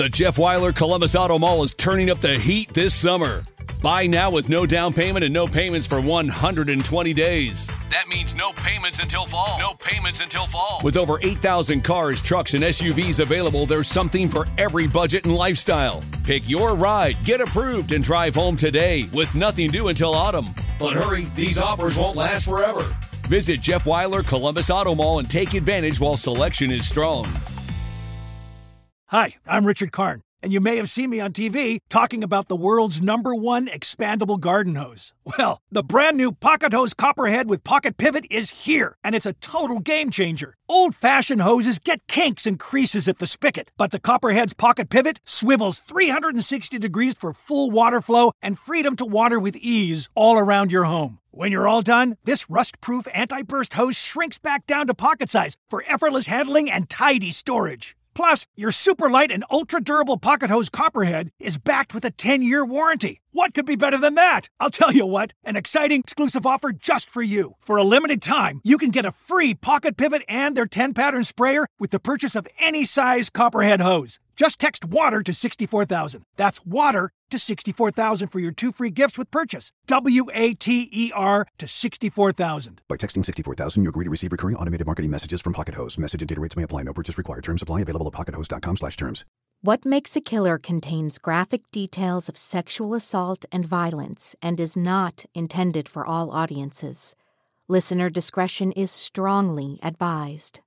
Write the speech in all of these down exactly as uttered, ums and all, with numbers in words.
The Jeff Weiler Columbus Auto Mall is turning up the heat this summer. Buy now with no down payment and no payments for one hundred twenty days. That means no payments until fall. No payments until fall. With over eight thousand cars, trucks, and S U Vs available, there's something for every budget and lifestyle. Pick your ride, get approved, and drive home today with nothing due until autumn. But hurry, these offers won't last forever. Visit Jeff Weiler Columbus Auto Mall and take advantage while selection is strong. Hi, I'm Richard Karn, and you may have seen me on T V talking about the world's number one expandable garden hose. Well, the brand new Pocket Hose Copperhead with Pocket Pivot is here, and it's a total game changer. Old-fashioned hoses get kinks and creases at the spigot, but the Copperhead's Pocket Pivot swivels three hundred sixty degrees for full water flow and freedom to water with ease all around your home. When you're all done, this rust-proof anti-burst hose shrinks back down to pocket size for effortless handling and tidy storage. Plus, your super light and ultra-durable Pocket Hose Copperhead is backed with a ten-year warranty. What could be better than that? I'll tell you what, an exciting exclusive offer just for you. For a limited time, you can get a free Pocket Pivot and their ten-pattern sprayer with the purchase of any size Copperhead hose. Just text WATER to sixty-four thousand. That's WATER to sixty-four thousand for your two free gifts with purchase. W A T E R to sixty-four thousand. By texting sixty-four thousand, you agree to receive recurring automated marketing messages from Pocket Hose. Message and data rates may apply. No purchase required. Terms apply. Available at pockethose.com slash terms. What Makes a Killer contains graphic details of sexual assault and violence and is not intended for all audiences. Listener discretion is strongly advised.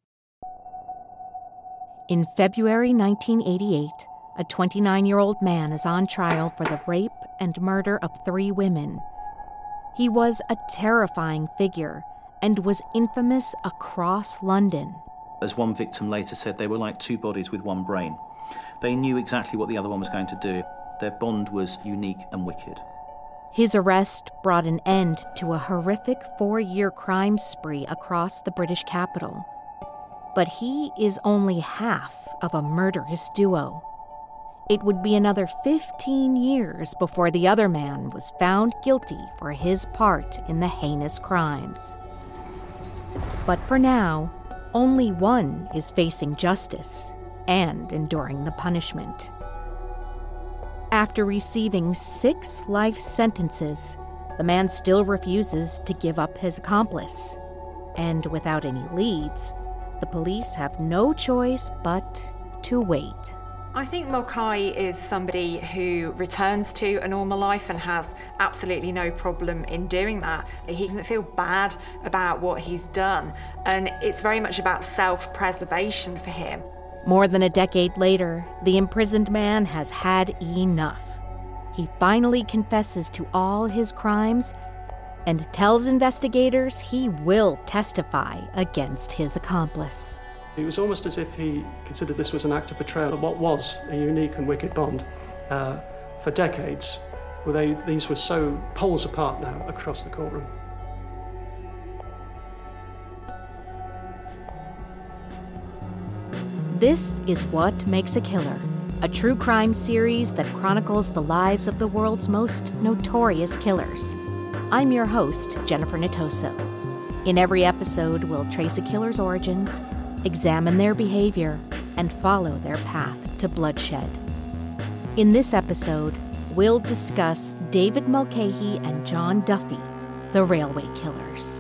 In February nineteen eighty-eight, a twenty-nine-year-old man is on trial for the rape and murder of three women. He was a terrifying figure and was infamous across London. As one victim later said, they were like two bodies with one brain. They knew exactly what the other one was going to do. Their bond was unique and wicked. His arrest brought an end to a horrific four-year crime spree across the British capital. But he is only half of a murderous duo. It would be another fifteen years before the other man was found guilty for his part in the heinous crimes. But for now, only one is facing justice and enduring the punishment. After receiving six life sentences, the man still refuses to give up his accomplice. And without any leads, the police have no choice but to wait. I think Mulcahy is somebody who returns to a normal life and has absolutely no problem in doing that. He doesn't feel bad about what he's done, and it's very much about self-preservation for him. More than a decade later, the imprisoned man has had enough. He finally confesses to all his crimes and tells investigators he will testify against his accomplice. It was almost as if he considered this was an act of betrayal of what was a unique and wicked bond. Uh, for decades, well, they, these were so poles apart now across the courtroom. This is What Makes a Killer, a true crime series that chronicles the lives of the world's most notorious killers. I'm your host, Jennifer Natoso. In every episode, we'll trace a killer's origins, examine their behavior, and follow their path to bloodshed. In this episode, we'll discuss David Mulcahy and John Duffy, the railway killers.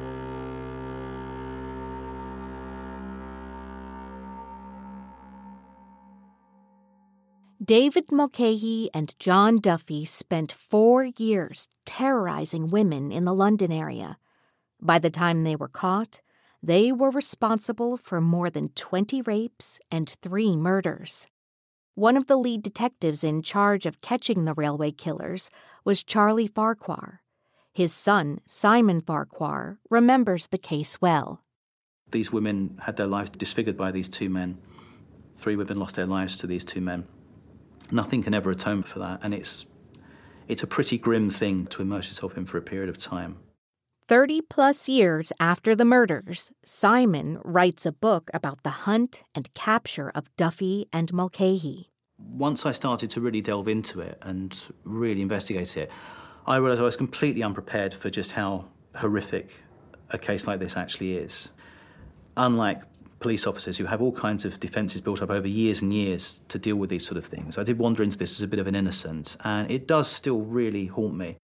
David Mulcahy and John Duffy spent four years terrorizing women in the London area. By the time they were caught, they were responsible for more than twenty rapes and three murders. One of the lead detectives in charge of catching the railway killers was Charlie Farquhar. His son, Simon Farquhar, remembers the case well. These women had their lives disfigured by these two men. Three women lost their lives to these two men. Nothing can ever atone for that, and it's it's a pretty grim thing to immerse yourself in for a period of time. Thirty-plus years after the murders, Simon writes a book about the hunt and capture of Duffy and Mulcahy. Once I started to really delve into it and really investigate it, I realised I was completely unprepared for just how horrific a case like this actually is. Unlike police officers who have all kinds of defences built up over years and years to deal with these sort of things. I did wander into this as a bit of an innocent, and it does still really haunt me.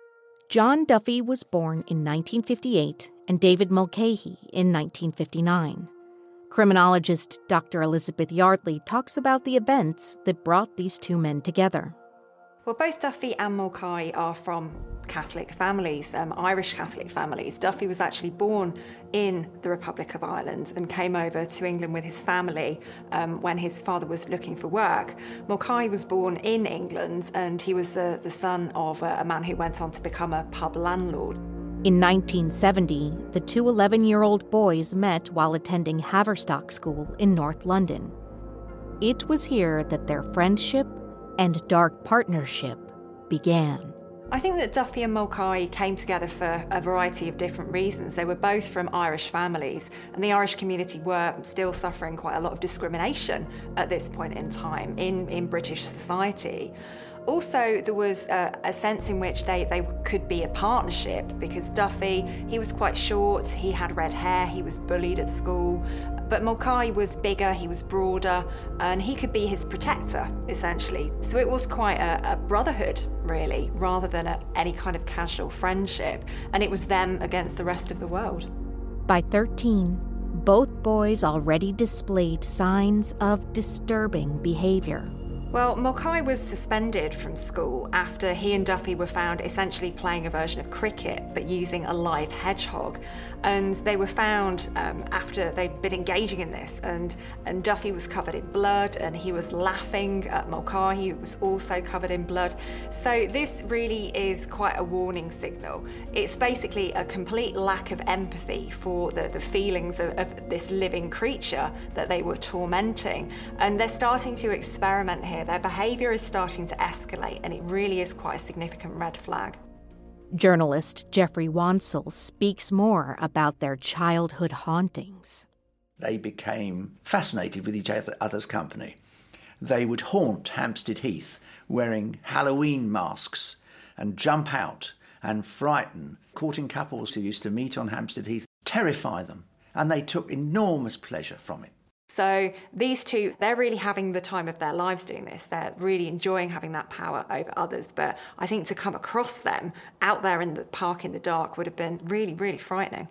John Duffy was born in nineteen fifty-eight and David Mulcahy in nineteen fifty-nine. Criminologist Doctor Elizabeth Yardley talks about the events that brought these two men together. Well, both Duffy and Mulcahy are from Catholic families, um, Irish Catholic families. Duffy was actually born in the Republic of Ireland and came over to England with his family um, when his father was looking for work. Mulcahy was born in England, and he was the, the son of a, a man who went on to become a pub landlord. In nineteen seventy, the two eleven-year-old boys met while attending Haverstock School in North London. It was here that their friendship and dark partnership began. I think that Duffy and Mulcahy came together for a variety of different reasons. They were both from Irish families, and the Irish community were still suffering quite a lot of discrimination at this point in time in, in British society. Also, there was a, a sense in which they, they could be a partnership, because Duffy, he was quite short, he had red hair, he was bullied at school, but Mulcahy was bigger, he was broader, and he could be his protector, essentially. So it was quite a, a brotherhood, really, rather than a, any kind of casual friendship, and it was them against the rest of the world. By thirteen, both boys already displayed signs of disturbing behavior. Well, Mulcahy was suspended from school after he and Duffy were found essentially playing a version of cricket, but using a live hedgehog. And they were found um, after they'd been engaging in this, and, and Duffy was covered in blood, and he was laughing at Mulcahy, who was also covered in blood. So this really is quite a warning signal. It's basically a complete lack of empathy for the, the feelings of, of this living creature that they were tormenting. And they're starting to experiment here. Their behaviour is starting to escalate, and it really is quite a significant red flag. Journalist Jeffrey Wansell speaks more about their childhood hauntings. They became fascinated with each other's company. They would haunt Hampstead Heath wearing Halloween masks and jump out and frighten courting couples who used to meet on Hampstead Heath, terrify them, and they took enormous pleasure from it. So these two, they're really having the time of their lives doing this. They're really enjoying having that power over others. But I think to come across them out there in the park in the dark would have been really, really frightening.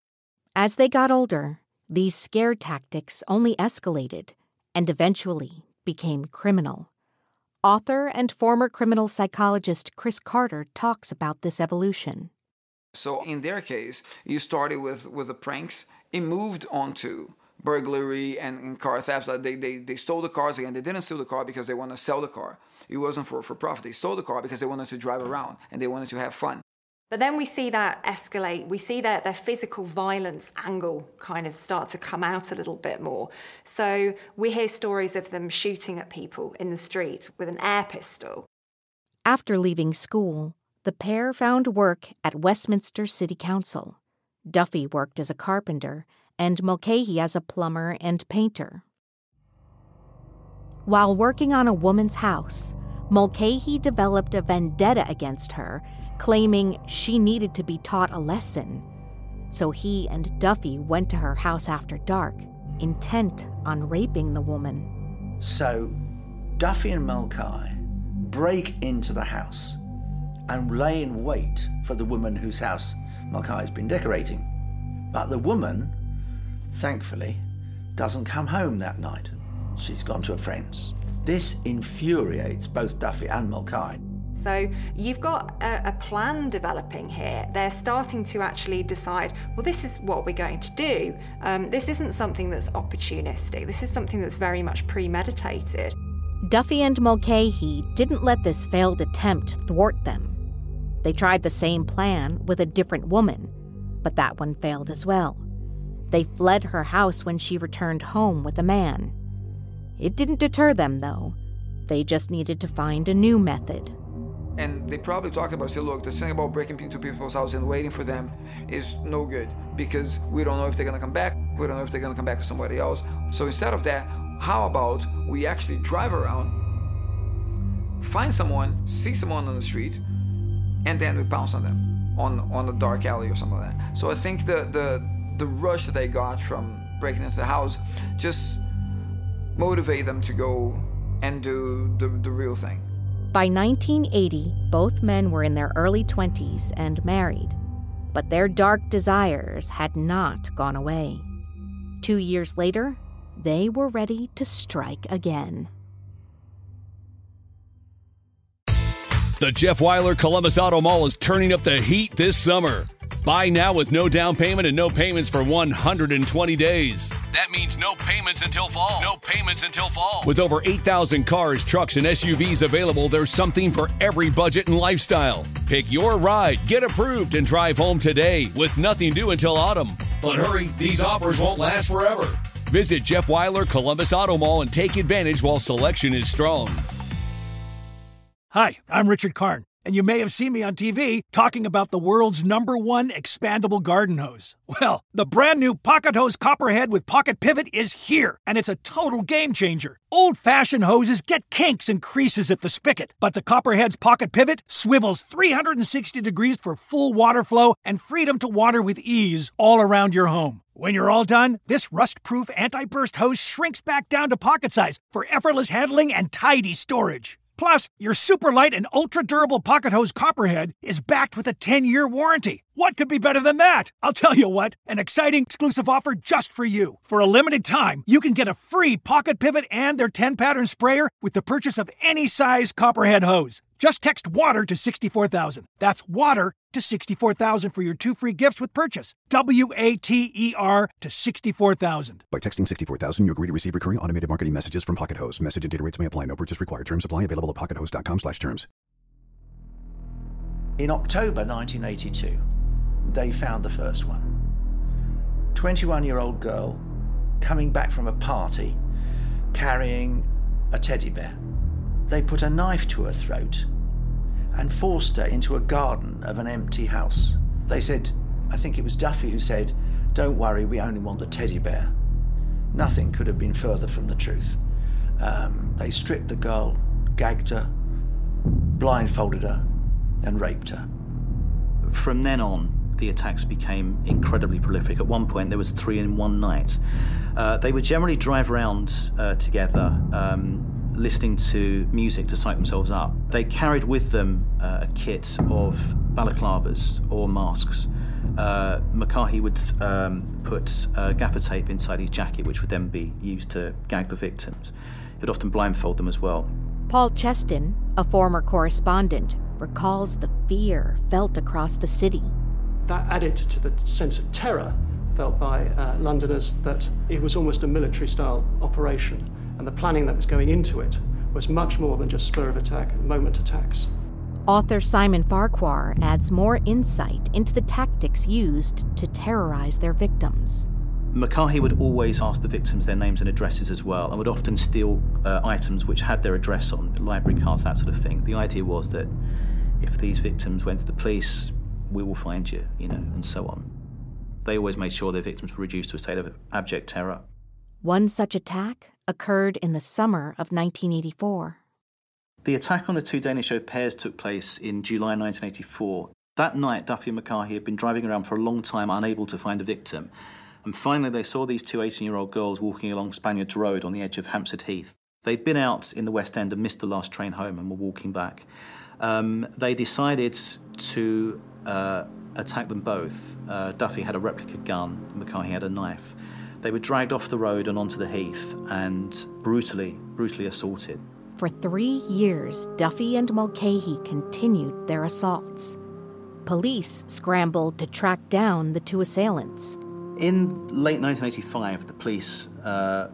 As they got older, these scare tactics only escalated and eventually became criminal. Author and former criminal psychologist Chris Carter talks about this evolution. So in their case, you started with, with the pranks. It moved on to burglary and, and car theft. They, they they stole the cars again. They didn't steal the car because they wanted to sell the car. It wasn't for, for profit. They stole the car because they wanted to drive around and they wanted to have fun. But then we see that escalate. We see that their physical violence angle kind of start to come out a little bit more. So we hear stories of them shooting at people in the street with an air pistol. After leaving school, the pair found work at Westminster City Council. Duffy worked as a carpenter and Mulcahy as a plumber and painter. While working on a woman's house, Mulcahy developed a vendetta against her, claiming she needed to be taught a lesson. So he and Duffy went to her house after dark, intent on raping the woman. So Duffy and Mulcahy break into the house and lay in wait for the woman whose house Mulcahy's been decorating. But the woman, thankfully, doesn't come home that night. She's gone to a friend's. This infuriates both Duffy and Mulcahy. So you've got a, a plan developing here. They're starting to actually decide, well, this is what we're going to do. Um, this isn't something that's opportunistic. This is something that's very much premeditated. Duffy and Mulcahy didn't let this failed attempt thwart them. They tried the same plan with a different woman, but that one failed as well. They fled her house when she returned home with a man. It didn't deter them, though. They just needed to find a new method. And they probably talked about, say, look, the thing about breaking into people's houses and waiting for them is no good, because we don't know if they're going to come back. We don't know if they're going to come back with somebody else. So instead of that, how about we actually drive around, find someone, see someone on the street, and then we pounce on them on, on a dark alley or something like that. So I think the, the, the rush that they got from breaking into the house, just motivate them to go and do the, the real thing. By nineteen eighty, both men were in their early twenties and married, but their dark desires had not gone away. Two years later, they were ready to strike again. The Jeff Wyler Columbus Auto Mall is turning up the heat this summer. Buy now with no down payment and no payments for one hundred twenty days. That means no payments until fall. No payments until fall. With over eight thousand cars, trucks, and S U Vs available, there's something for every budget and lifestyle. Pick your ride, get approved, and drive home today with nothing due until autumn. But hurry, these offers won't last forever. Visit Jeff Wyler Columbus Auto Mall and take advantage while selection is strong. Hi, I'm Richard Karn, and you may have seen me on T V talking about the world's number one expandable garden hose. Well, the brand new Pocket Hose Copperhead with Pocket Pivot is here, and it's a total game changer. Old-fashioned hoses get kinks and creases at the spigot, but the Copperhead's Pocket Pivot swivels three hundred sixty degrees for full water flow and freedom to water with ease all around your home. When you're all done, this rust-proof anti-burst hose shrinks back down to pocket size for effortless handling and tidy storage. Plus, your super light and ultra-durable Pocket Hose Copperhead is backed with a ten-year warranty. What could be better than that? I'll tell you what, an exciting exclusive offer just for you. For a limited time, you can get a free Pocket Pivot and their ten-pattern sprayer with the purchase of any size Copperhead hose. Just text WATER to sixty-four thousand. That's WATER to sixty-four thousand for your two free gifts with purchase. W A T E R to sixty-four thousand. By texting sixty-four thousand, you agree to receive recurring automated marketing messages from Pocket Hose. Message and data rates may apply. No purchase required. Terms apply. Available at pocket hose dot com slash terms. In October nineteen eighty-two, they found the first one. twenty-one-year-old girl coming back from a party carrying a teddy bear. They put a knife to her throat and forced her into a garden of an empty house. They said, I think it was Duffy who said, "Don't worry, we only want the teddy bear." Nothing could have been further from the truth. Um, they stripped the girl, gagged her, blindfolded her, and raped her. From then on, the attacks became incredibly prolific. At one point, there was three in one night. Uh, they would generally drive around uh, together, um, listening to music to psych themselves up. They carried with them uh, a kit of balaclavas or masks. Uh, McCarthy would um, put uh, gaffer tape inside his jacket, which would then be used to gag the victims. He'd often blindfold them as well. Paul Cheston, a former correspondent, recalls the fear felt across the city. That added to the sense of terror felt by uh, Londoners that it was almost a military-style operation, and the planning that was going into it was much more than just spur of attack, moment attacks. Author Simon Farquhar adds more insight into the tactics used to terrorize their victims. McCarthy would always ask the victims their names and addresses as well, and would often steal uh, items which had their address on, library cards, that sort of thing. The idea was that if these victims went to the police, we will find you, you know, and so on. They always made sure their victims were reduced to a state of abject terror. One such attack occurred in the summer of nineteen eighty-four. The attack on the two Danish au pairs took place in July nineteen eighty-four. That night, Duffy and McCarthy had been driving around for a long time, unable to find a victim. And finally, they saw these two eighteen-year-old girls walking along Spaniards Road on the edge of Hampstead Heath. They'd been out in the West End and missed the last train home and were walking back. Um, they decided to uh, attack them both. Uh, Duffy had a replica gun, McCarthy had a knife. They were dragged off the road and onto the heath and brutally, brutally assaulted. For three years, Duffy and Mulcahy continued their assaults. Police scrambled to track down the two assailants. In late nineteen eighty-five, the police uh,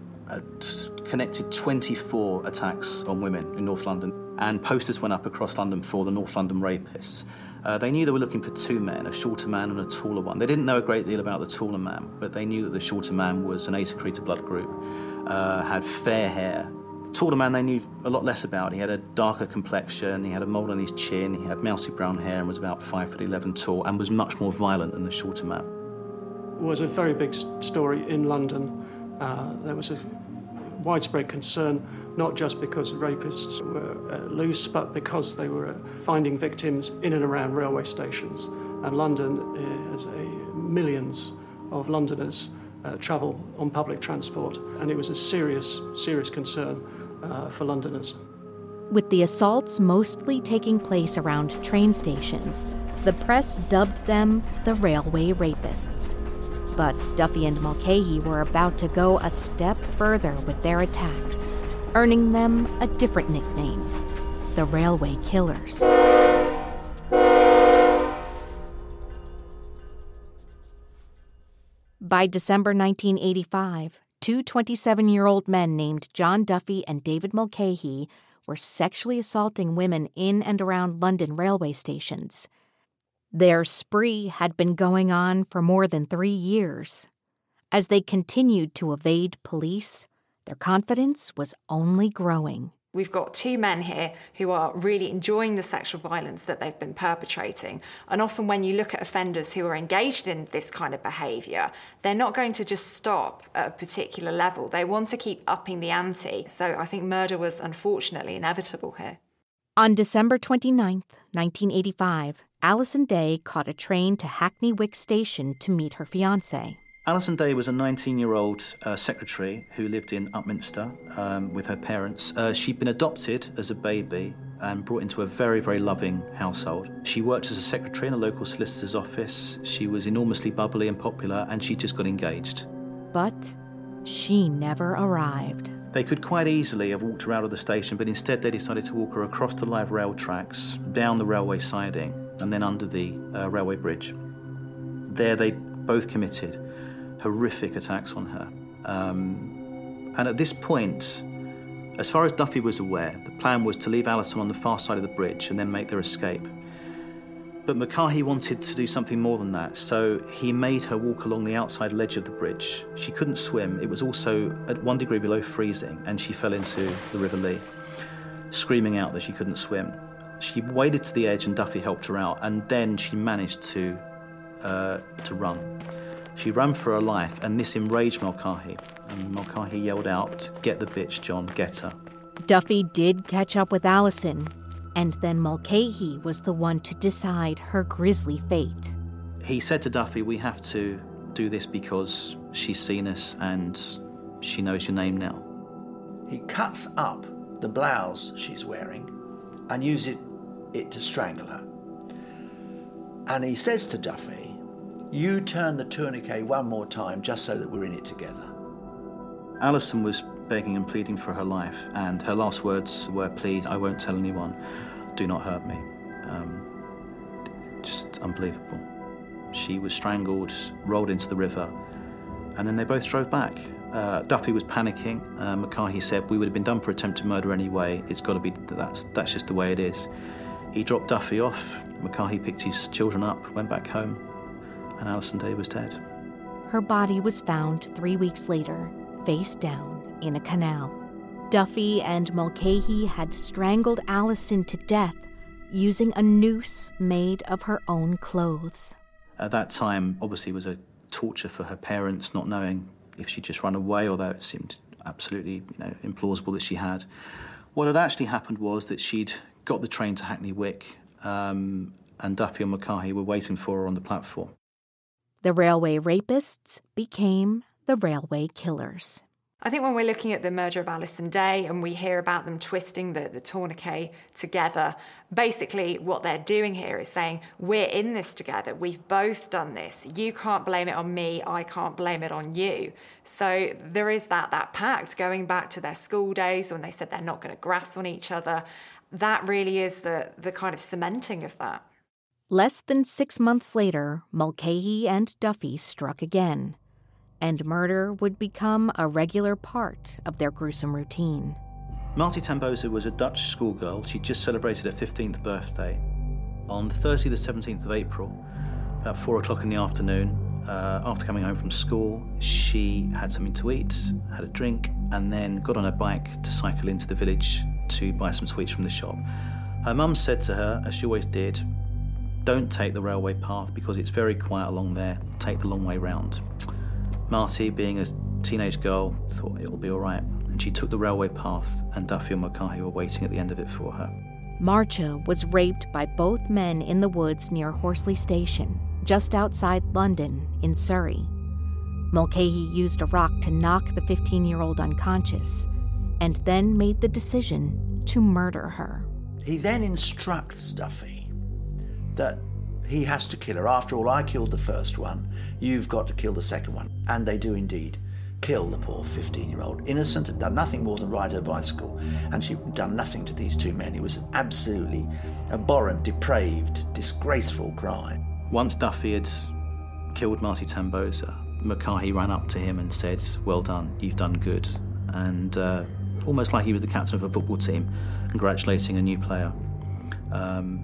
connected twenty-four attacks on women in North London, and posters went up across London for the North London rapists. Uh, they knew they were looking for two men, a shorter man and a taller one. They didn't know a great deal about the taller man, but they knew that the shorter man was an A-secretor blood group, uh, had fair hair. The taller man they knew a lot less about. He had a darker complexion, he had a mole on his chin, he had mousy brown hair and was about five foot eleven tall and was much more violent than the shorter man. It was a very big story in London. Uh, there was a widespread concern, not just because rapists were uh, loose, but because they were uh, finding victims in and around railway stations. And London has a, millions of Londoners uh, travel on public transport, and it was a serious, serious concern uh, for Londoners. With the assaults mostly taking place around train stations, the press dubbed them the Railway Rapists. But Duffy and Mulcahy were about to go a step further with their attacks, earning them a different nickname, the Railway Killers. By December nineteen eighty-five, two twenty-seven-year-old men named John Duffy and David Mulcahy were sexually assaulting women in and around London railway stations. Their spree had been going on for more than three years. As they continued to evade police, their confidence was only growing. We've got two men here who are really enjoying the sexual violence that they've been perpetrating. And often when you look at offenders who are engaged in this kind of behaviour, they're not going to just stop at a particular level. They want to keep upping the ante. So I think murder was unfortunately inevitable here. On December twenty-ninth, nineteen eighty-five, Alison Day caught a train to Hackney Wick Station to meet her fiancé. Alison Day was a nineteen-year-old uh, secretary who lived in Upminster um, with her parents. Uh, she'd been adopted as a baby and brought into a very, very loving household. She worked as a secretary in a local solicitor's office. She was enormously bubbly and popular, and she just got engaged. But she never arrived. They could quite easily have walked her out of the station, but instead they decided to walk her across the live rail tracks, down the railway siding, and then under the uh, railway bridge. There they both committed horrific attacks on her. Um, and at this point, as far as Duffy was aware, the plan was to leave Alison on the far side of the bridge and then make their escape. But Mulcahy wanted to do something more than that, so he made her walk along the outside ledge of the bridge. She couldn't swim. It was also at one degree below freezing, and she fell into the River Lee, screaming out that she couldn't swim. She waded to the edge and Duffy helped her out, and then she managed to uh, to run. She ran for her life, and this enraged Mulcahy. And Mulcahy yelled out, "Get the bitch, John, get her." Duffy did catch up with Alison, and then Mulcahy was the one to decide her grisly fate. He said to Duffy, "We have to do this because she's seen us and she knows your name now." He cuts up the blouse she's wearing and uses it, it to strangle her. And he says to Duffy, "You turn the tourniquet one more time just so that we're in it together." Alison was begging and pleading for her life, and her last words were, "Please, I won't tell anyone. Do not hurt me." Um, just unbelievable. She was strangled, rolled into the river, and then they both drove back. Uh, Duffy was panicking. Uh, Mulcahy said, "We would have been done for attempted murder anyway. It's got to be, that's, that's just the way it is." He dropped Duffy off. Mulcahy picked his children up, went back home, and Alison Day was dead. Her body was found three weeks later, face down, in a canal. Duffy and Mulcahy had strangled Alison to death using a noose made of her own clothes. At that time, obviously, it was a torture for her parents, not knowing if she'd just run away, although it seemed absolutely, you know, implausible that she had. What had actually happened was that she'd got the train to Hackney Wick, um, and Duffy and Mulcahy were waiting for her on the platform. The Railway Rapists became the Railway Killers. I think when we're looking at the murder of Alison Day and we hear about them twisting the, the tourniquet together, basically what they're doing here is saying, we're in this together, we've both done this, you can't blame it on me, I can't blame it on you. So there is that, that pact going back to their school days when they said they're not going to grass on each other. That really is the, the kind of cementing of that. Less than six months later, Mulcahy and Duffy struck again, and murder would become a regular part of their gruesome routine. Marty Tamboza was a Dutch schoolgirl. She just celebrated her fifteenth birthday. On Thursday the seventeenth of April, about four o'clock in the afternoon, uh, after coming home from school, she had something to eat, had a drink, and then got on her bike to cycle into the village to buy some sweets from the shop. Her mum said to her, as she always did, "Don't take the railway path because it's very quiet along there. Take the long way round." Marty, being a teenage girl, thought it'll be all right, and she took the railway path, and Duffy and Mulcahy were waiting at the end of it for her. Marcia was raped by both men in the woods near Horsley Station, just outside London in Surrey. Mulcahy used a rock to knock the fifteen-year-old unconscious and then made the decision to murder her. He then instructs Duffy that he has to kill her. After all, I killed the first one. You've got to kill the second one. And they do indeed kill the poor fifteen-year-old. Innocent, had done nothing more than ride her bicycle. And she'd done nothing to these two men. It was an absolutely abhorrent, depraved, disgraceful crime. Once Duffy had killed Marty Tamboza, Mulcahy ran up to him and said, "Well done, you've done good." And uh, almost like he was the captain of a football team, congratulating a new player. Um,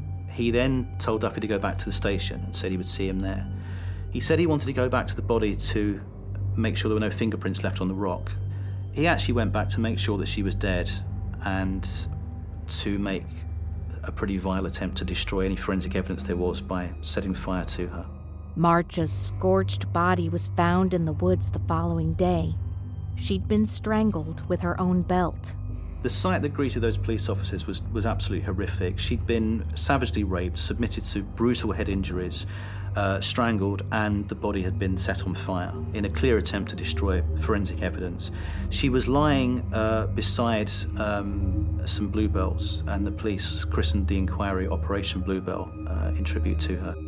he then told Duffy to go back to the station and said he would see him there. He said he wanted to go back to the body to make sure there were no fingerprints left on the rock. He actually went back to make sure that she was dead and to make a pretty vile attempt to destroy any forensic evidence there was by setting fire to her. Marcia's scorched body was found in the woods the following day. She'd been strangled with her own belt. The sight that greeted those police officers was, was absolutely horrific. She'd been savagely raped, submitted to brutal head injuries, uh, strangled, and the body had been set on fire in a clear attempt to destroy forensic evidence. She was lying uh, beside um, some bluebells, and the police christened the inquiry Operation Bluebell uh, in tribute to her.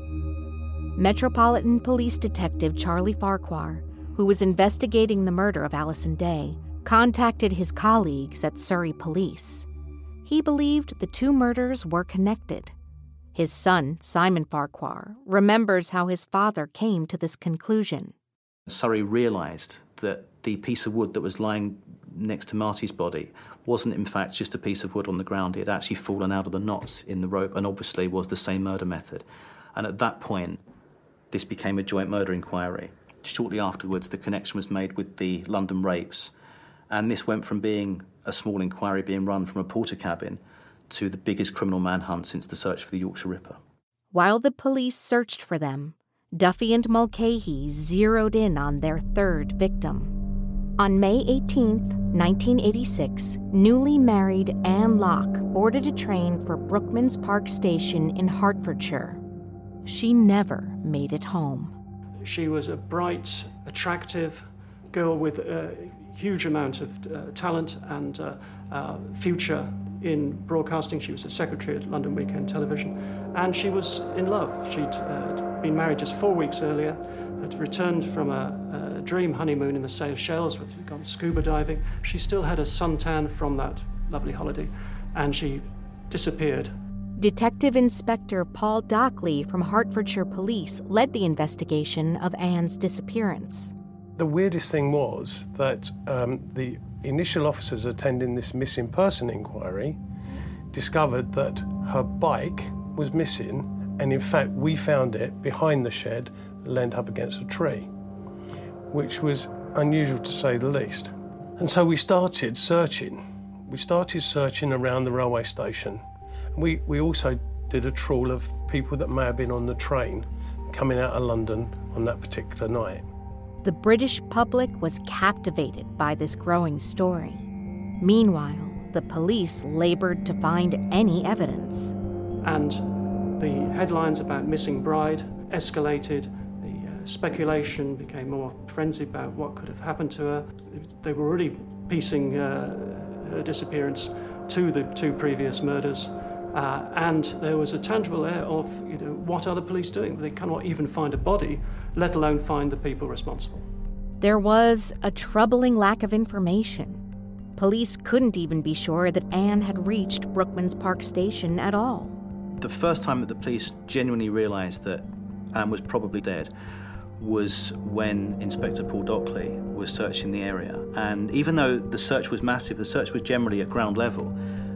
Metropolitan Police Detective Charlie Farquhar, who was investigating the murder of Allison Day, contacted his colleagues at Surrey Police. He believed the two murders were connected. His son, Simon Farquhar, remembers how his father came to this conclusion. Surrey realised that the piece of wood that was lying next to Marty's body wasn't in fact just a piece of wood on the ground. It had actually fallen out of the knots in the rope and obviously was the same murder method. And at that point, this became a joint murder inquiry. Shortly afterwards, the connection was made with the London rapes, and this went from being a small inquiry being run from a porter cabin to the biggest criminal manhunt since the search for the Yorkshire Ripper. While the police searched for them, Duffy and Mulcahy zeroed in on their third victim. On May eighteenth, nineteen eighty-six, newly married Anne Locke boarded a train for Brookman's Park Station in Hertfordshire. She never made it home. She was a bright, attractive girl with a huge amount of uh, talent and uh, uh, future in broadcasting. She was a secretary at London Weekend Television, and she was in love. She'd uh, been married just four weeks earlier, had returned from a, a dream honeymoon in the Seychelles, had gone scuba diving. She still had a suntan from that lovely holiday, and she disappeared. Detective Inspector Paul Dockley from Hertfordshire Police led the investigation of Anne's disappearance. The weirdest thing was that um, the initial officers attending this missing person inquiry discovered that her bike was missing, and in fact we found it behind the shed, leaned up against a tree, which was unusual to say the least. And so we started searching. We started searching around the railway station. We, we also did a trawl of people that may have been on the train coming out of London on that particular night. The British public was captivated by this growing story. Meanwhile, the police labored to find any evidence. And the headlines about missing bride escalated. The uh, speculation became more frenzied about what could have happened to her. They were already piecing uh, her disappearance to the two previous murders. Uh, and there was a tangible air of, you know, what are the police doing? They cannot even find a body, let alone find the people responsible. There was a troubling lack of information. Police couldn't even be sure that Anne had reached Brookman's Park Station at all. The first time that the police genuinely realised that Anne was probably dead was when Inspector Paul Dockley was searching the area. And even though the search was massive, the search was generally at ground level.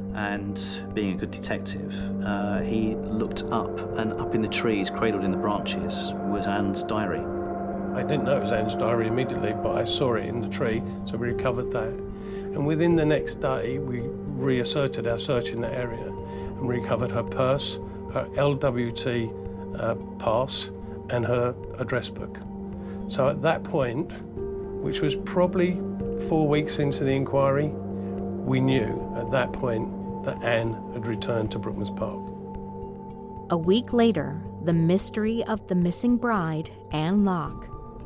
And being a good detective, uh, he looked up, and up in the trees, cradled in the branches, was Anne's diary. I didn't know it was Anne's diary immediately, but I saw it in the tree, so we recovered that. And within the next day, we reasserted our search in the area and recovered her purse, her L W T uh, pass, and her address book. So at that point, which was probably four weeks into the inquiry, we knew at that point that Anne had returned to Brookman's Park. A week later, the mystery of the missing bride, Anne Locke,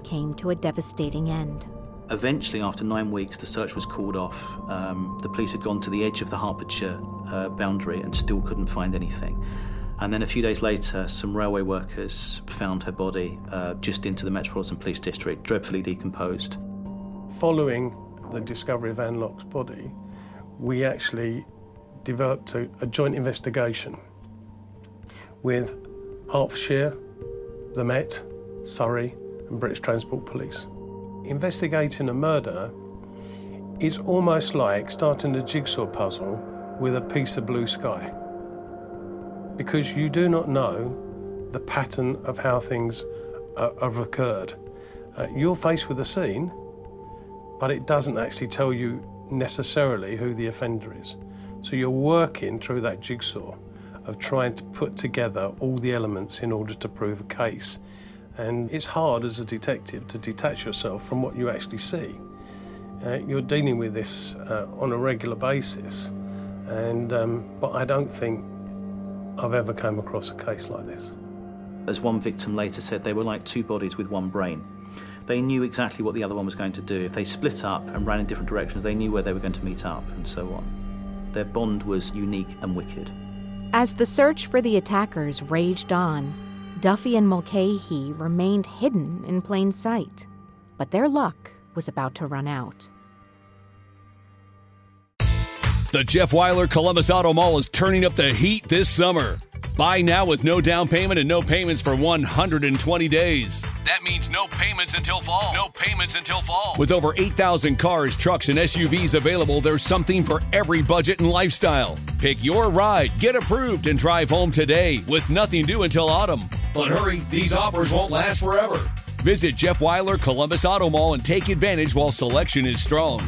came to a devastating end. Eventually, after nine weeks, the search was called off. Um, the police had gone to the edge of the Hertfordshire uh, boundary and still couldn't find anything. And then a few days later, some railway workers found her body uh, just into the Metropolitan Police District, dreadfully decomposed. Following the discovery of Anne Locke's body, we actually developed a, a joint investigation with Hertfordshire, the Met, Surrey and British Transport Police. Investigating a murder is almost like starting a jigsaw puzzle with a piece of blue sky, because you do not know the pattern of how things uh, have occurred. Uh, you're faced with a scene, but it doesn't actually tell you necessarily who the offender is. So you're working through that jigsaw of trying to put together all the elements in order to prove a case. And it's hard as a detective to detach yourself from what you actually see. Uh, you're dealing with this uh, on a regular basis, and um, but I don't think I've ever come across a case like this. As one victim later said, they were like two bodies with one brain. They knew exactly what the other one was going to do. If they split up and ran in different directions, they knew where they were going to meet up, and so on. Their bond was unique and wicked. As the search for the attackers raged on, Duffy and Mulcahy remained hidden in plain sight, but their luck was about to run out. The Jeff Wyler Columbus Auto Mall is turning up the heat this summer. Buy now with no down payment and no payments for one hundred twenty days. That means no payments until fall. No payments until fall. With over eight thousand cars, trucks, and S U Vs available, there's something for every budget and lifestyle. Pick your ride, get approved, and drive home today with nothing due until autumn. But hurry, these offers won't last forever. Visit Jeff Wyler Columbus Auto Mall and take advantage while selection is strong.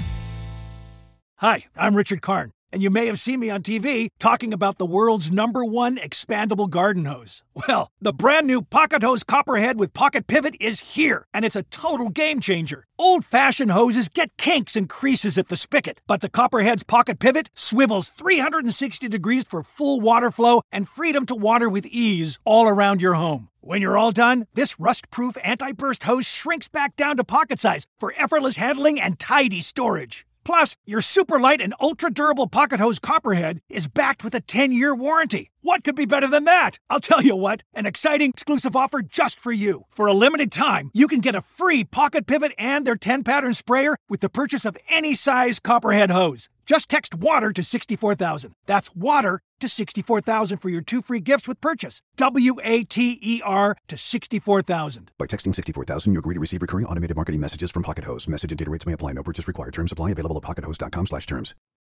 Hi, I'm Richard Karn, and you may have seen me on T V talking about the world's number one expandable garden hose. Well, the brand new Pocket Hose Copperhead with Pocket Pivot is here, and it's a total game changer. Old-fashioned hoses get kinks and creases at the spigot, but the Copperhead's Pocket Pivot swivels three hundred sixty degrees for full water flow and freedom to water with ease all around your home. When you're all done, this rust-proof anti-burst hose shrinks back down to pocket size for effortless handling and tidy storage. Plus, your super light and ultra-durable Pocket Hose Copperhead is backed with a ten-year warranty. What could be better than that? I'll tell you what, an exciting exclusive offer just for you. For a limited time, you can get a free Pocket Pivot and their ten-pattern sprayer with the purchase of any size Copperhead hose. Just text WATER to sixty-four thousand. That's WATER to sixty-four thousand for your two free gifts with purchase. W A T E R to sixty-four thousand. By texting sixty-four thousand, you agree to receive recurring automated marketing messages from Pocket Hose. Message and data rates may apply. No purchase required. Terms apply. Available at pockethose.com slash terms.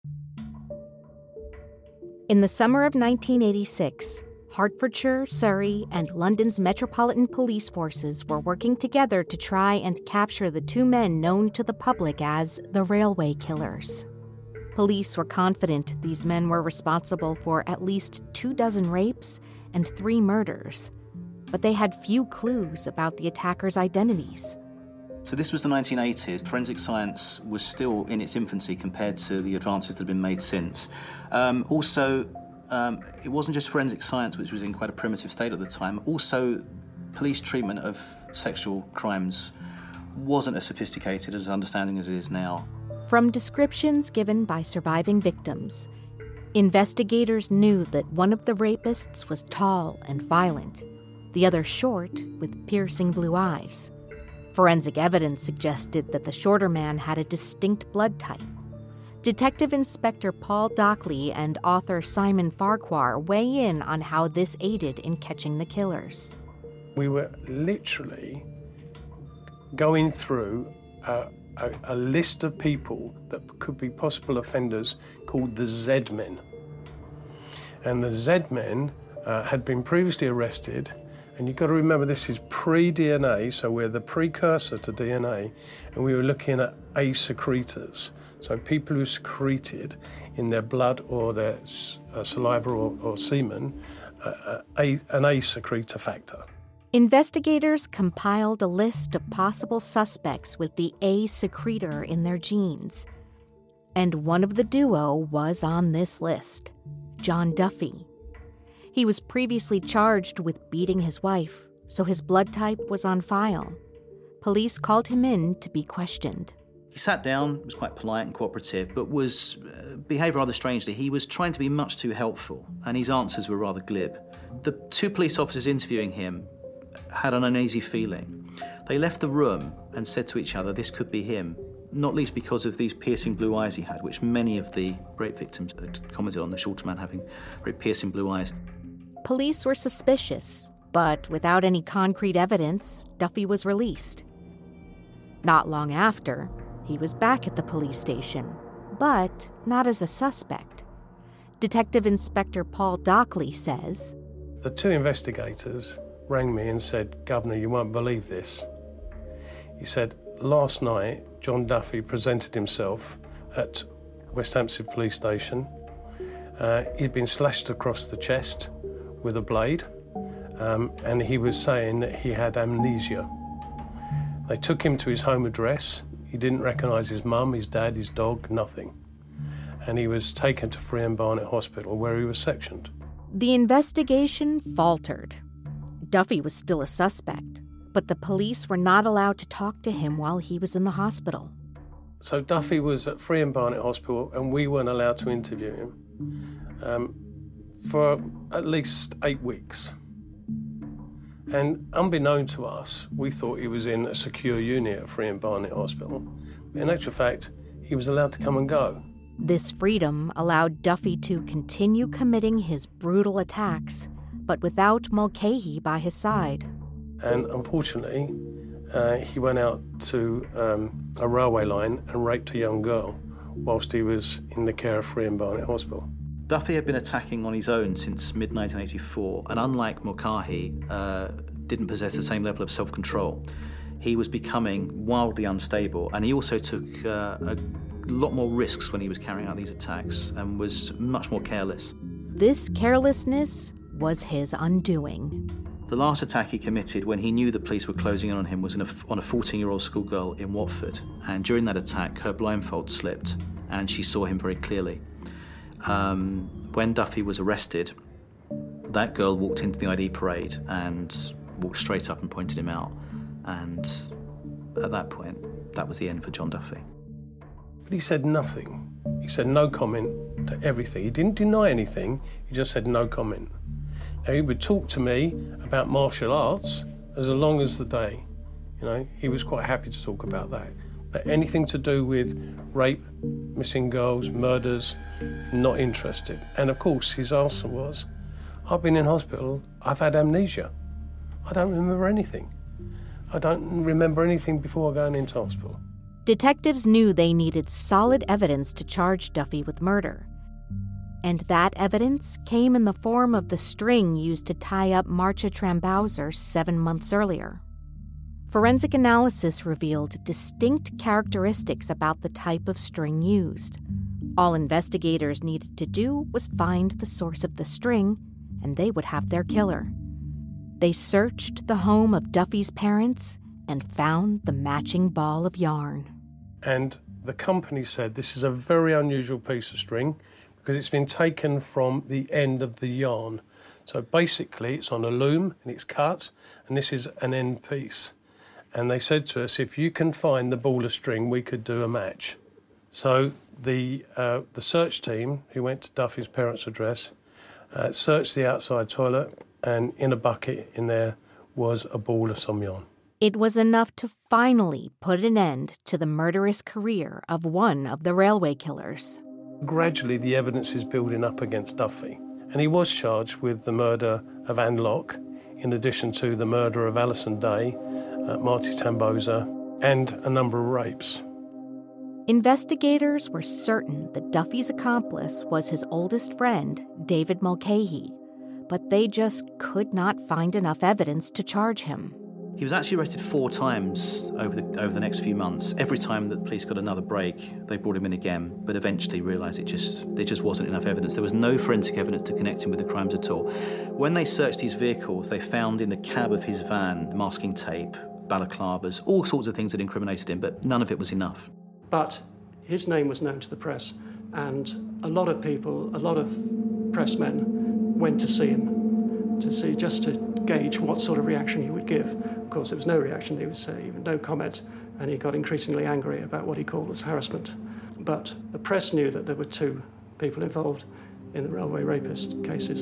In the summer of nineteen eighty-six, Hertfordshire, Surrey, and London's Metropolitan Police forces were working together to try and capture the two men known to the public as the Railway Killers. Police were confident these men were responsible for at least two dozen rapes and three murders, but they had few clues about the attackers' identities. So this was the nineteen eighties. Forensic science was still in its infancy compared to the advances that have been made since. Um, also, um, it wasn't just forensic science, which was in quite a primitive state at the time. Also, police treatment of sexual crimes wasn't as sophisticated as understanding as it is now. From descriptions given by surviving victims, investigators knew that one of the rapists was tall and violent, the other short with piercing blue eyes. Forensic evidence suggested that the shorter man had a distinct blood type. Detective Inspector Paul Dockley and author Simon Farquhar weigh in on how this aided in catching the killers. We were literally going through a A, a list of people that could be possible offenders called the Z-Men. And the Z-Men uh, had been previously arrested, and you've got to remember this is pre-D N A, so we're the precursor to D N A, and we were looking at A-secretors, so people who secreted in their blood or their uh, saliva or, or semen uh, a, an A-secretor factor. Investigators compiled a list of possible suspects with the A secretor in their genes. And one of the duo was on this list, John Duffy. He was previously charged with beating his wife, so his blood type was on file. Police called him in to be questioned. He sat down, was quite polite and cooperative, but was uh, behaved rather strangely. He was trying to be much too helpful, and his answers were rather glib. The two police officers interviewing him had an uneasy feeling. They left the room and said to each other, this could be him, not least because of these piercing blue eyes he had, which many of the rape victims had commented on, the shorter man having very piercing blue eyes. Police were suspicious, but without any concrete evidence, Duffy was released. Not long after, he was back at the police station, but not as a suspect. Detective Inspector Paul Dockley says, The two investigators rang me and said, Governor, you won't believe this. He said, last night, John Duffy presented himself at West Hampstead Police Station. Uh, he'd been slashed across the chest with a blade, um, and he was saying that he had amnesia. They took him to his home address. He didn't recognise his mum, his dad, his dog, nothing. And he was taken to Free and Barnet Hospital, where he was sectioned. The investigation faltered. Duffy was still a suspect, but the police were not allowed to talk to him while he was in the hospital. So Duffy was at Free and Barnet Hospital, and we weren't allowed to interview him um, for at least eight weeks. And unbeknown to us, we thought he was in a secure unit at Free and Barnet Hospital. In actual fact, he was allowed to come and go. This freedom allowed Duffy to continue committing his brutal attacks, but without Mulcahy by his side. And unfortunately, uh, he went out to um, a railway line and raped a young girl whilst he was in the care of Free and Barnet Hospital. Duffy had been attacking on his own since mid nineteen eighty-four, and unlike Mulcahy, uh, didn't possess the same level of self-control. He was becoming wildly unstable, and he also took uh, a lot more risks when he was carrying out these attacks and was much more careless. This carelessness was his undoing. The last attack he committed when he knew the police were closing in on him was in a, on a fourteen-year-old schoolgirl in Watford, and during that attack her blindfold slipped and she saw him very clearly. Um, when Duffy was arrested, that girl walked into the I D parade and walked straight up and pointed him out, and at that point that was the end for John Duffy. But he said nothing. He said no comment to everything. He didn't deny anything, he just said no comment. Now, he would talk to me about martial arts as long as the day. You know, he was quite happy to talk about that. But anything to do with rape, missing girls, murders, not interested. And of course, his answer was, I've been in hospital, I've had amnesia. I don't remember anything. I don't remember anything before going into hospital. Detectives knew they needed solid evidence to charge Duffy with murder. And that evidence came in the form of the string used to tie up Marcia Trambowser seven months earlier. Forensic analysis revealed distinct characteristics about the type of string used. All investigators needed to do was find the source of the string, and they would have their killer. They searched the home of Duffy's parents and found the matching ball of yarn. And the company said this is a very unusual piece of string because it's been taken from the end of the yarn. So basically it's on a loom and it's cut, and this is an end piece. And they said to us, if you can find the ball of string, we could do a match. So the uh, the search team, who went to Duffy's parents' address, uh, searched the outside toilet, and in a bucket in there was a ball of some yarn. It was enough to finally put an end to the murderous career of one of the railway killers. Gradually, the evidence is building up against Duffy, and he was charged with the murder of Anne Locke, in addition to the murder of Alison Day, uh, Marty Trambowser, and a number of rapes. Investigators were certain that Duffy's accomplice was his oldest friend, David Mulcahy, but they just could not find enough evidence to charge him. He was actually arrested four times over the over the next few months. Every time that the police got another break, they brought him in again, but eventually realised it just there just wasn't enough evidence. There was no forensic evidence to connect him with the crimes at all. When they searched his vehicles, they found in the cab of his van masking tape, balaclavas, all sorts of things that incriminated him, but none of it was enough. But his name was known to the press, and a lot of people, a lot of pressmen went to see him. to see, just to gauge what sort of reaction he would give. Of course, there was no reaction. There was uh, even no comment, and he got increasingly angry about what he called as harassment. But the press knew that there were two people involved in the railway rapist cases,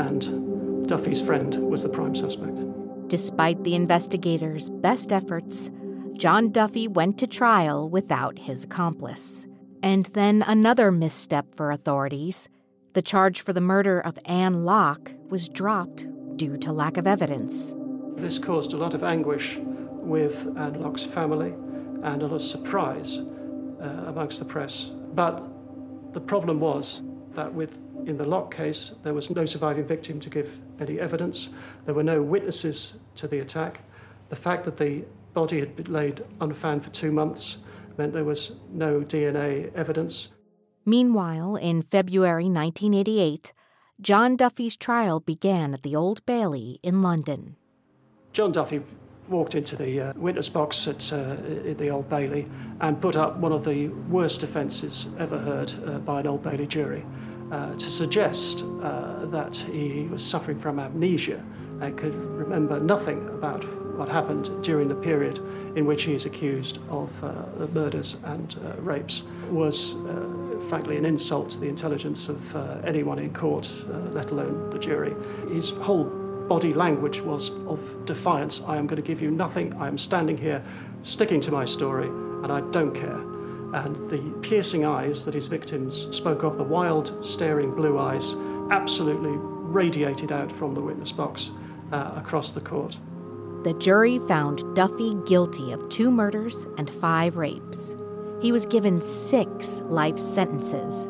and Duffy's friend was the prime suspect. Despite the investigators' best efforts, John Duffy went to trial without his accomplice. And then another misstep for authorities. The charge for the murder of Anne Locke was dropped due to lack of evidence. This caused a lot of anguish with Anne Locke's family and a lot of surprise uh, amongst the press. But the problem was that with in the Locke case, there was no surviving victim to give any evidence. There were no witnesses to the attack. The fact that the body had been laid unfound for two months meant there was no D N A evidence. Meanwhile, in February nineteen eighty-eight, John Duffy's trial began at the Old Bailey in London. John Duffy walked into the uh, witness box at, uh, at the Old Bailey and put up one of the worst offences ever heard uh, by an Old Bailey jury, uh, to suggest uh, that he was suffering from amnesia and could remember nothing about what happened during the period in which he is accused of uh, murders and uh, rapes was, uh, frankly, an insult to the intelligence of uh, anyone in court, uh, let alone the jury. His whole body language was of defiance. I am going to give you nothing. I am standing here, sticking to my story, and I don't care. And the piercing eyes that his victims spoke of, the wild, staring blue eyes, absolutely radiated out from the witness box uh, across the court. The jury found Duffy guilty of two murders and five rapes. He was given six life sentences.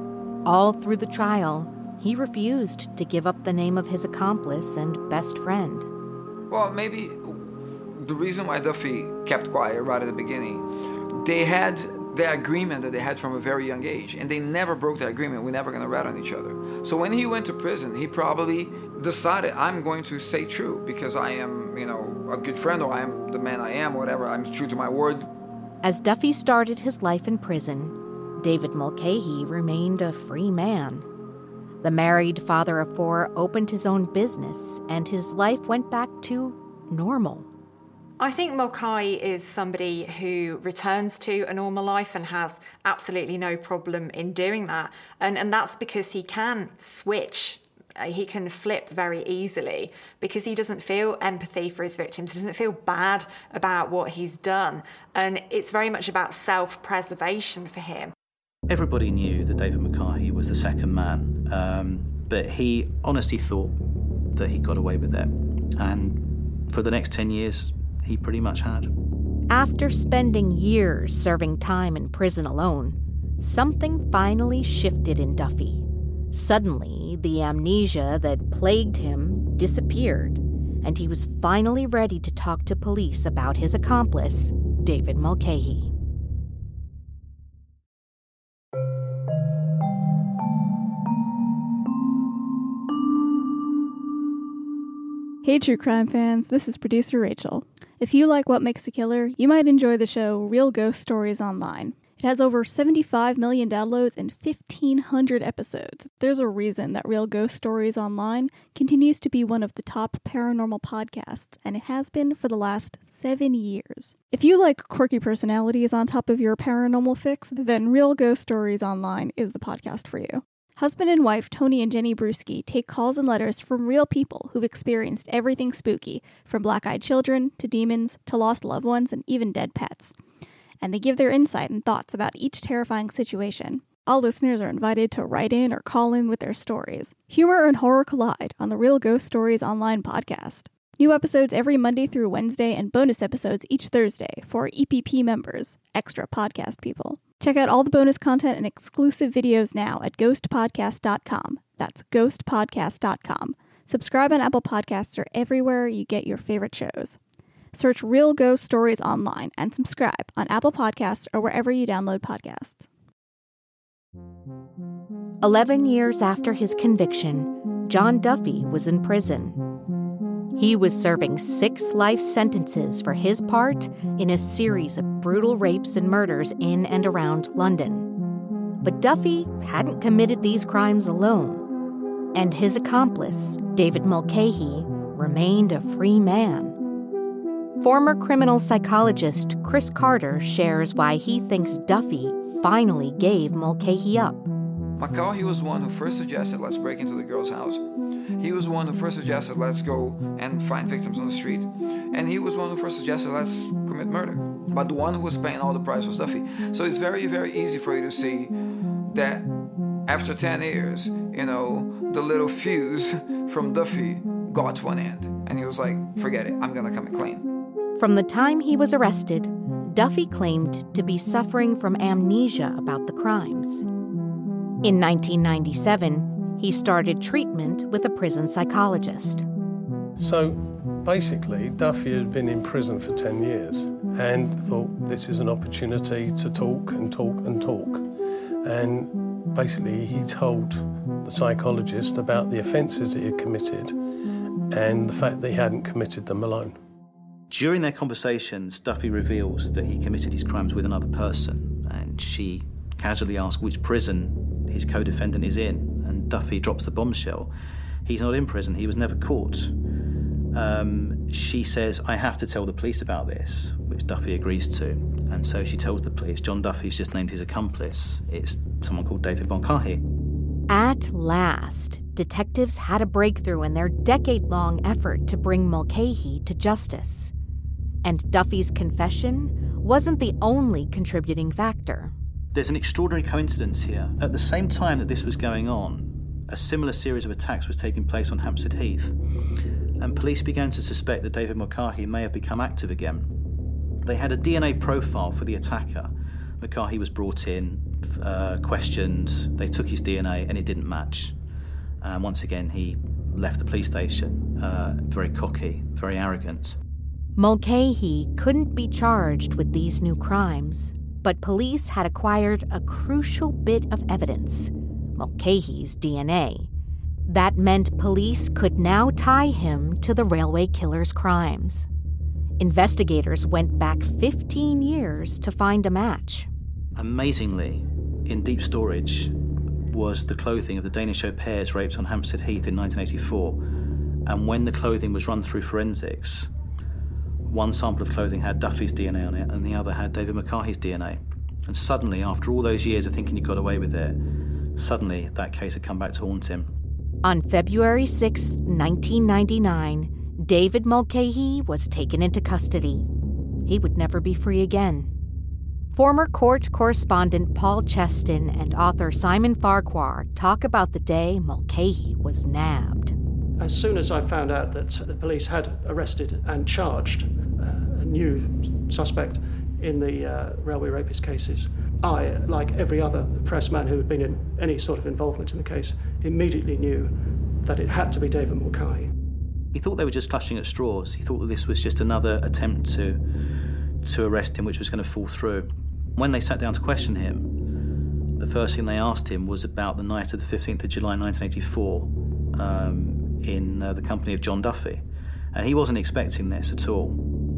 All through the trial, he refused to give up the name of his accomplice and best friend. Well, maybe the reason why Duffy kept quiet right at the beginning, they had the agreement that they had from a very young age, and they never broke that agreement. We're never going to rat on each other. So when he went to prison, he probably decided, I'm going to stay true because I am, you know, a good friend, or I am the man I am, whatever. I'm true to my word. As Duffy started his life in prison, David Mulcahy remained a free man. The married father of four opened his own business, and his life went back to normal. I think Mulcahy is somebody who returns to a normal life and has absolutely no problem in doing that. And, and that's because he can switch. He can flip very easily because he doesn't feel empathy for his victims. He doesn't feel bad about what he's done. And it's very much about self-preservation for him. Everybody knew that David Mulcahy was the second man, um, but he honestly thought that he got away with it. And for the next ten years, he pretty much had. After spending years serving time in prison alone, something finally shifted in Duffy. Suddenly, the amnesia that plagued him disappeared, and he was finally ready to talk to police about his accomplice, David Mulcahy. Hey true crime fans, this is producer Rachel. If you like What Makes a Killer, you might enjoy the show Real Ghost Stories Online. It has over seventy-five million downloads and fifteen hundred episodes. There's a reason that Real Ghost Stories Online continues to be one of the top paranormal podcasts, and it has been for the last seven years. If you like quirky personalities on top of your paranormal fix, then Real Ghost Stories Online is the podcast for you. Husband and wife Tony and Jenny Bruschi take calls and letters from real people who've experienced everything spooky, from black-eyed children to demons to lost loved ones and even dead pets. And they give their insight and thoughts about each terrifying situation. All listeners are invited to write in or call in with their stories. Humor and horror collide on the Real Ghost Stories Online podcast. New episodes every Monday through Wednesday and bonus episodes each Thursday for E P P members, extra podcast people. Check out all the bonus content and exclusive videos now at ghost podcast dot com. That's ghost podcast dot com. Subscribe on Apple Podcasts or everywhere you get your favorite shows. Search Real Ghost Stories Online and subscribe on Apple Podcasts or wherever you download podcasts. Eleven years after his conviction, John Duffy was in prison. He was serving six life sentences for his part in a series of brutal rapes and murders in and around London. But Duffy hadn't committed these crimes alone. And his accomplice, David Mulcahy, remained a free man. Former criminal psychologist Chris Carter shares why he thinks Duffy finally gave Mulcahy up. Mulcahy was the one who first suggested, let's break into the girl's house. He was the one who first suggested, let's go and find victims on the street. And he was the one who first suggested, let's commit murder. But the one who was paying all the price was Duffy. So it's very, very easy for you to see that after ten years, you know, the little fuse from Duffy got to an end. And he was like, forget it, I'm gonna come in clean. From the time he was arrested, Duffy claimed to be suffering from amnesia about the crimes. In nineteen ninety-seven, he started treatment with a prison psychologist. So basically, Duffy had been in prison for ten years and thought this is an opportunity to talk and talk and talk. And basically, he told the psychologist about the offences that he had committed and the fact that he hadn't committed them alone. During their conversations, Duffy reveals that he committed his crimes with another person, and she casually asks which prison his co-defendant is in, and Duffy drops the bombshell. He's not in prison, he was never caught. Um, she says, I have to tell the police about this, which Duffy agrees to, and so she tells the police. John Duffy's just named his accomplice. It's someone called David Mulcahy. At last, detectives had a breakthrough in their decade-long effort to bring Mulcahy to justice. And Duffy's confession wasn't the only contributing factor. There's an extraordinary coincidence here. At the same time that this was going on, a similar series of attacks was taking place on Hampstead Heath, and police began to suspect that David Mulcahy may have become active again. They had a D N A profile for the attacker. Mulcahy was brought in, uh, questioned, they took his D N A and it didn't match. And once again, he left the police station, uh, very cocky, very arrogant. Mulcahy couldn't be charged with these new crimes, but police had acquired a crucial bit of evidence, Mulcahy's D N A. That meant police could now tie him to the railway killer's crimes. Investigators went back fifteen years to find a match. Amazingly, in deep storage was the clothing of the Danish au pairs raped on Hampstead Heath in nineteen eighty-four. And when the clothing was run through forensics, one sample of clothing had Duffy's D N A on it and the other had David Mulcahy's D N A. And suddenly, after all those years of thinking he got away with it, suddenly that case had come back to haunt him. On February sixth, nineteen ninety-nine, David Mulcahy was taken into custody. He would never be free again. Former court correspondent Paul Cheston and author Simon Farquhar talk about the day Mulcahy was nabbed. As soon as I found out that the police had arrested and charged uh, a new suspect in the uh, railway rapist cases, I, like every other pressman who had been in any sort of involvement in the case, immediately knew that it had to be David Mulcahy. He thought they were just clutching at straws. He thought that this was just another attempt to to arrest him, which was going to fall through. When they sat down to question him, the first thing they asked him was about the night of the fifteenth of July nineteen eighty-four um, in uh, the company of John Duffy. And he wasn't expecting this at all.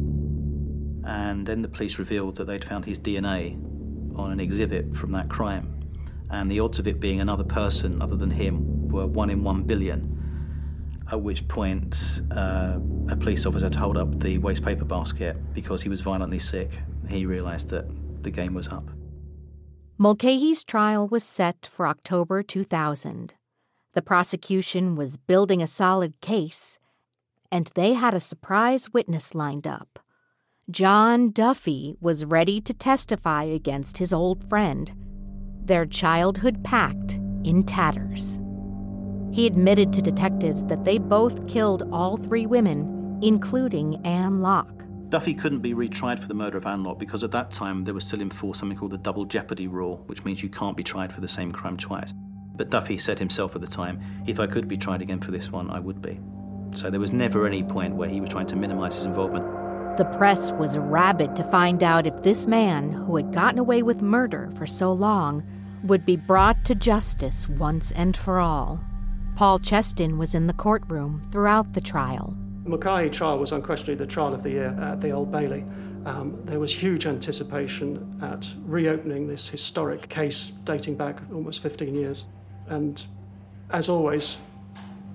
And then the police revealed that they'd found his D N A on an exhibit from that crime. And the odds of it being another person other than him were one in one billion. At which point, uh, a police officer had to hold up the waste paper basket because he was violently sick. He realised that the game was up. Mulcahy's trial was set for October two thousand. The prosecution was building a solid case, and they had a surprise witness lined up. John Duffy was ready to testify against his old friend, their childhood pact in tatters. He admitted to detectives that they both killed all three women, including Anne Locke. Duffy couldn't be retried for the murder of Anne Locke because at that time there was still in force something called the double jeopardy rule, which means you can't be tried for the same crime twice. But Duffy said himself at the time, if I could be tried again for this one, I would be. So there was never any point where he was trying to minimise his involvement. The press was rabid to find out if this man, who had gotten away with murder for so long, would be brought to justice once and for all. Paul Cheston was in the courtroom throughout the trial. The Mulcahy trial was unquestionably the trial of the year at the Old Bailey. Um, there was huge anticipation at reopening this historic case dating back almost fifteen years. And as always,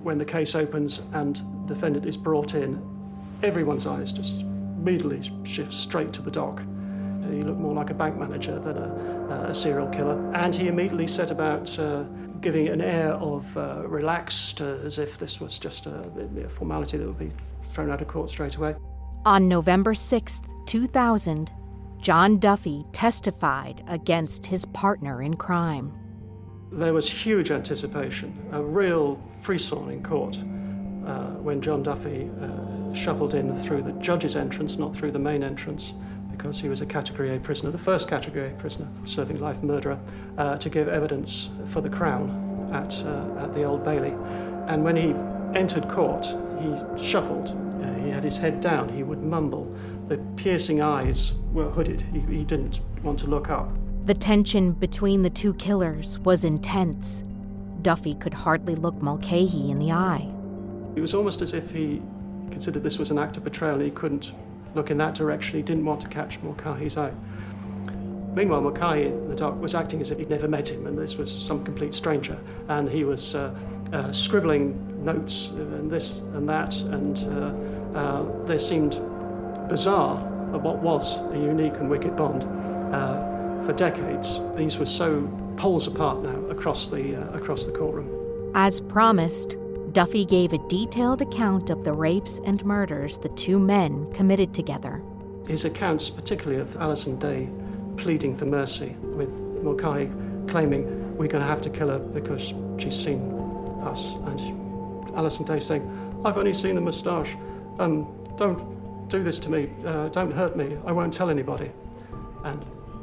when the case opens and the defendant is brought in, everyone's eyes just immediately shift straight to the doc. He looked more like a bank manager than a, a serial killer. And he immediately set about uh, giving an air of uh, relaxed, uh, as if this was just a, a formality that would be thrown out of court straight away. On November sixth, two thousand, John Duffy testified against his partner in crime. There was huge anticipation, a real frisson in court uh, when John Duffy uh, shuffled in through the judge's entrance, not through the main entrance, because he was a Category A prisoner, the first Category A prisoner, serving life murderer, uh, to give evidence for the Crown at, uh, at the Old Bailey. And when he entered court, he shuffled. Uh, he had his head down. He would mumble. The piercing eyes were hooded. He, he didn't want to look up. The tension between the two killers was intense. Duffy could hardly look Mulcahy in the eye. It was almost as if he considered this was an act of betrayal and he couldn't look in that direction. He didn't want to catch Mulcahy's eye. Meanwhile, Mulcahy, the doc, was acting as if he'd never met him and this was some complete stranger. And he was uh, uh, scribbling notes and this and that, and uh, uh, there seemed bizarre of what was a unique and wicked bond. Uh, for decades, these were so poles apart now across the, uh, across the courtroom. As promised, Duffy gave a detailed account of the rapes and murders the two men committed together. His accounts, particularly of Alison Day pleading for mercy, with Mulcahy claiming, we're going to have to kill her because she's seen us, and Alison Day saying, I've only seen the moustache, um, don't do this to me, uh, don't hurt me, I won't tell anybody. And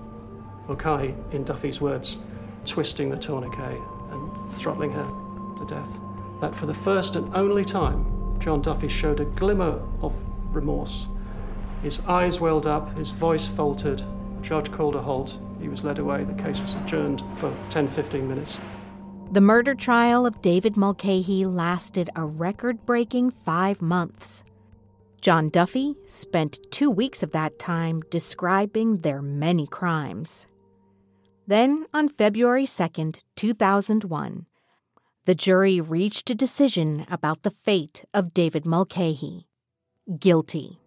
Mulcahy, in Duffy's words, twisting the tourniquet and throttling her to death. That for the first and only time, John Duffy showed a glimmer of remorse. His eyes welled up, his voice faltered. The judge called a halt. He was led away. The case was adjourned for ten, fifteen minutes. The murder trial of David Mulcahy lasted a record-breaking five months. John Duffy spent two weeks of that time describing their many crimes. Then, on February second, two thousand one, the jury reached a decision about the fate of David Mulcahy. Guilty.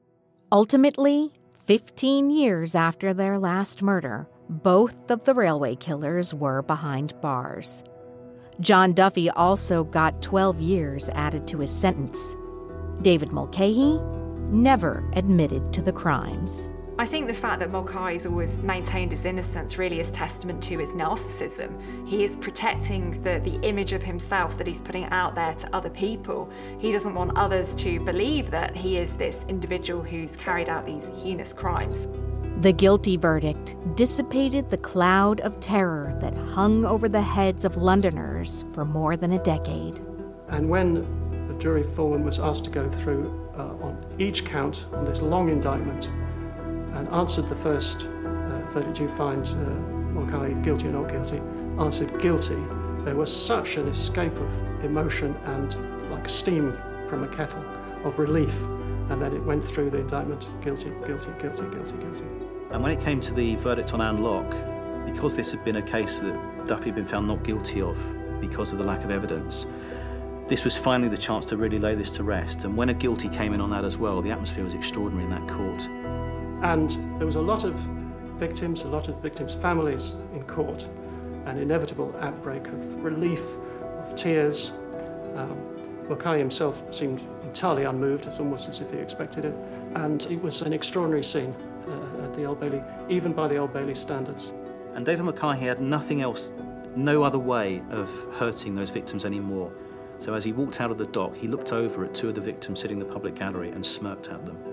Ultimately, fifteen years after their last murder, both of the railway killers were behind bars. John Duffy also got twelve years added to his sentence. David Mulcahy never admitted to the crimes. I think the fact that Mulcahy's always maintained his innocence really is testament to his narcissism. He is protecting the, the image of himself that he's putting out there to other people. He doesn't want others to believe that he is this individual who's carried out these heinous crimes. The guilty verdict dissipated the cloud of terror that hung over the heads of Londoners for more than a decade. And when the jury foreman was asked to go through uh, on each count on this long indictment and answered the first uh, verdict, you find uh, Mulcahy guilty or not guilty, answered guilty, there was such an escape of emotion and like steam from a kettle of relief. And then it went through the indictment, guilty, guilty, guilty, guilty, guilty. And when it came to the verdict on Anne Locke, because this had been a case that Duffy had been found not guilty of because of the lack of evidence, this was finally the chance to really lay this to rest. And when a guilty came in on that as well, the atmosphere was extraordinary in that court. And there was a lot of victims, a lot of victims' families in court, an inevitable outbreak of relief, of tears. Um, Mulcahy himself seemed entirely unmoved, it's almost as if he expected it. And it was an extraordinary scene uh, at the Old Bailey, even by the Old Bailey standards. And David Mulcahy had nothing else, no other way of hurting those victims anymore. So as he walked out of the dock, he looked over at two of the victims sitting in the public gallery and smirked at them.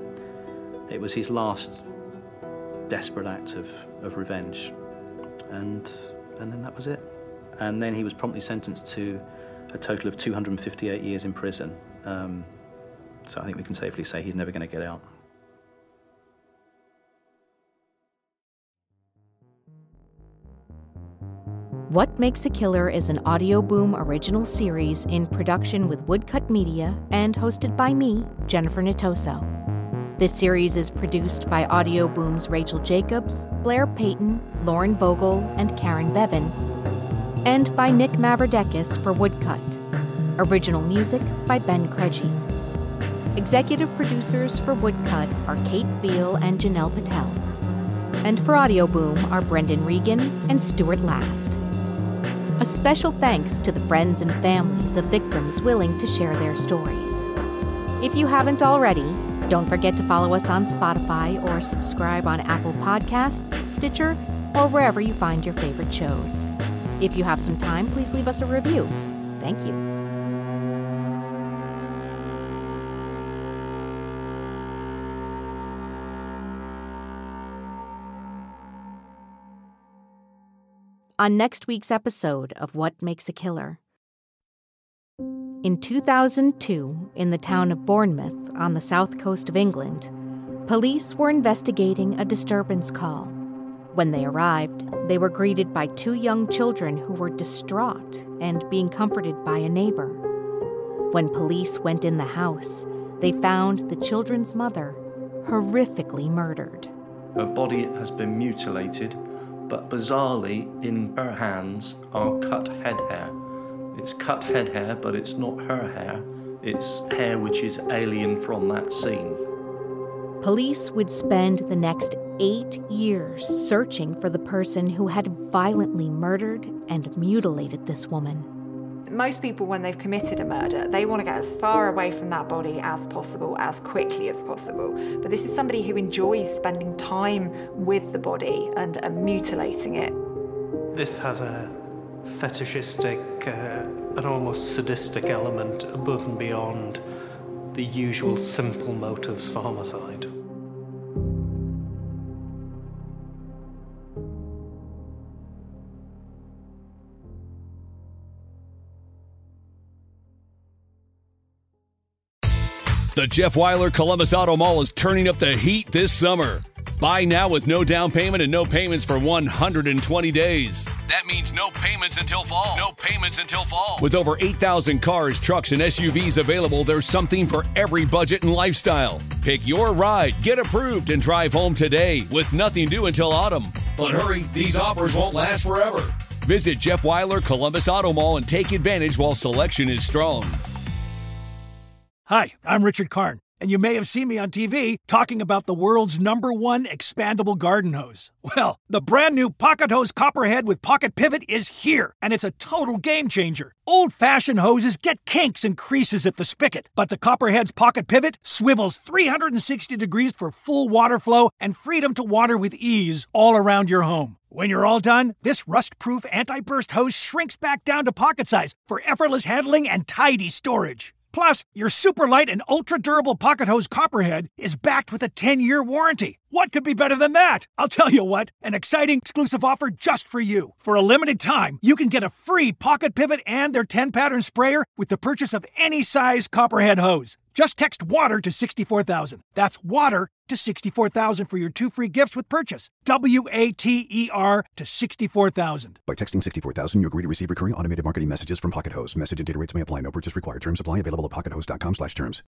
It was his last desperate act of, of revenge. And, and then that was it. And then he was promptly sentenced to a total of two hundred fifty-eight years in prison. Um, so I think we can safely say he's never going to get out. What Makes a Killer is an Audio Boom original series in production with Woodcut Media and hosted by me, Jennifer Natoso. This series is produced by Audio Boom's Rachel Jacobs, Blair Payton, Lauren Vogel, and Karen Bevan, and by Nick Mavrodekis for Woodcut. Original music by Ben Craigie. Executive producers for Woodcut are Kate Beale and Janelle Patel. And for Audio Boom are Brendan Regan and Stuart Last. A special thanks to the friends and families of victims willing to share their stories. If you haven't already, don't forget to follow us on Spotify or subscribe on Apple Podcasts, Stitcher, or wherever you find your favorite shows. If you have some time, please leave us a review. Thank you. On next week's episode of What Makes a Killer. In two thousand two, in the town of Bournemouth on the south coast of England, police were investigating a disturbance call. When they arrived, they were greeted by two young children who were distraught and being comforted by a neighbor. When police went in the house, they found the children's mother horrifically murdered. Her body has been mutilated, but bizarrely, in her hands are cut head hair. It's cut head hair, but it's not her hair. It's hair which is alien from that scene. Police would spend the next eight years searching for the person who had violently murdered and mutilated this woman. Most people, when they've committed a murder, they want to get as far away from that body as possible, as quickly as possible. But this is somebody who enjoys spending time with the body and, and mutilating it. This has a fetishistic, uh, an almost sadistic element above and beyond the usual simple motives for homicide. The Jeff Weiler Columbus Auto Mall is turning up the heat this summer. Buy now with no down payment and no payments for one hundred twenty days. That means no payments until fall. No payments until fall. With over eight thousand cars, trucks, and S U Vs available, there's something for every budget and lifestyle. Pick your ride, get approved, and drive home today with nothing due until autumn. But hurry, these offers won't last forever. Visit Jeff Weiler Columbus Auto Mall and take advantage while selection is strong. Hi, I'm Richard Karn, and you may have seen me on T V talking about the world's number one expandable garden hose. Well, the brand new Pocket Hose Copperhead with Pocket Pivot is here, and it's a total game changer. Old-fashioned hoses get kinks and creases at the spigot, but the Copperhead's Pocket Pivot swivels three hundred sixty degrees for full water flow and freedom to water with ease all around your home. When you're all done, this rust-proof anti-burst hose shrinks back down to pocket size for effortless handling and tidy storage. Plus, your super light and ultra-durable Pocket Hose Copperhead is backed with a ten-year warranty. What could be better than that? I'll tell you what, an exciting exclusive offer just for you. For a limited time, you can get a free Pocket Pivot and their ten-pattern sprayer with the purchase of any size Copperhead hose. Just text WATER to sixty-four thousand. That's WATER to sixty-four thousand for your two free gifts with purchase. W A T E R to sixty-four thousand. By texting sixty-four thousand, you agree to receive recurring automated marketing messages from Pocket Hose. Message and data rates may apply. No purchase required. Terms apply. Available at pocket hose dot com slash terms.